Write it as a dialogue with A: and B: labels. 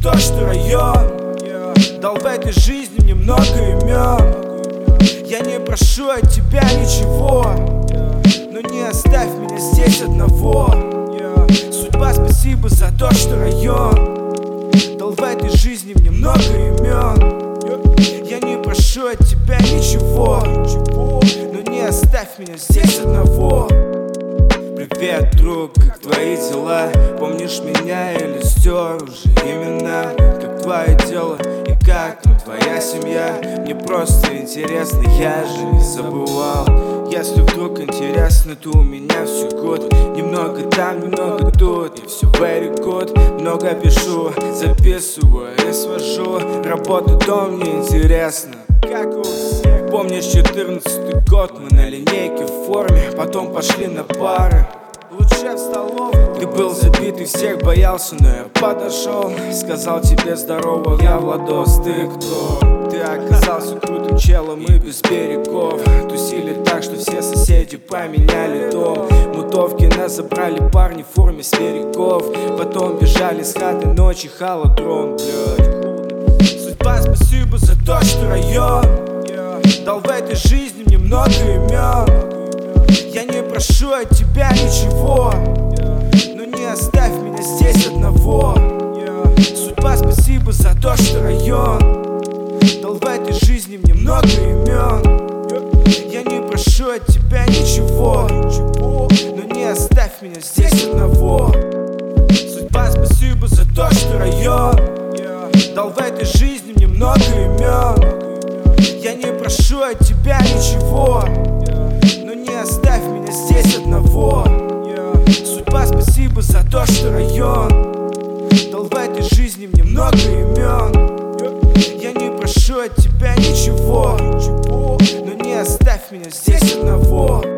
A: то, что район дал в этой жизни мне много имен. Я не прошу от тебя ничего, но не оставь меня здесь одного. Судьба, спасибо за то, что район дал в этой жизни мне много имен. Я не прошу от тебя ничего, но не оставь меня здесь одного. Привет, друг, как твои дела? Помнишь меня или стер уже имена? Как твое дело и как там твоя семья? Мне просто интересно, я же не забывал. Если вдруг интересно, то у меня все good. Немного там, немного тут, и все very good. Много пишу, записываю и свожу. Работа, дом, мне интересно, как у всех. Помнишь 14-й год, мы на линейке в форме, потом пошли на пары. Лучше в столовку. Ты был забитый, всех боялся, но я подошел. Сказал тебе здорово, я Владос, ты кто? Ты оказался крутым челом и без берегов. Тусили так, что все соседи поменяли дом. Мутовки нас забрали парни в форме свериков. Потом бежали с хаты ночи, холодрон, блядь. Судьба, спасибо за то, что район дал в этой жизни мне много имен. Я не прошу от тебя ничего, но не оставь меня здесь одного. Судьба, спасибо за то, что район дал в этой жизни мне много имен. Я не прошу от тебя ничего, но не оставь меня здесь одного. Судьба, спасибо за то, что район дал в этой жизни мне много имен. Я не прошу от тебя ничего, но не оставь меня здесь одного. Судьба, спасибо за то, что район дал в этой жизни мне много имен. Я не прошу от тебя ничего, но не оставь меня здесь одного.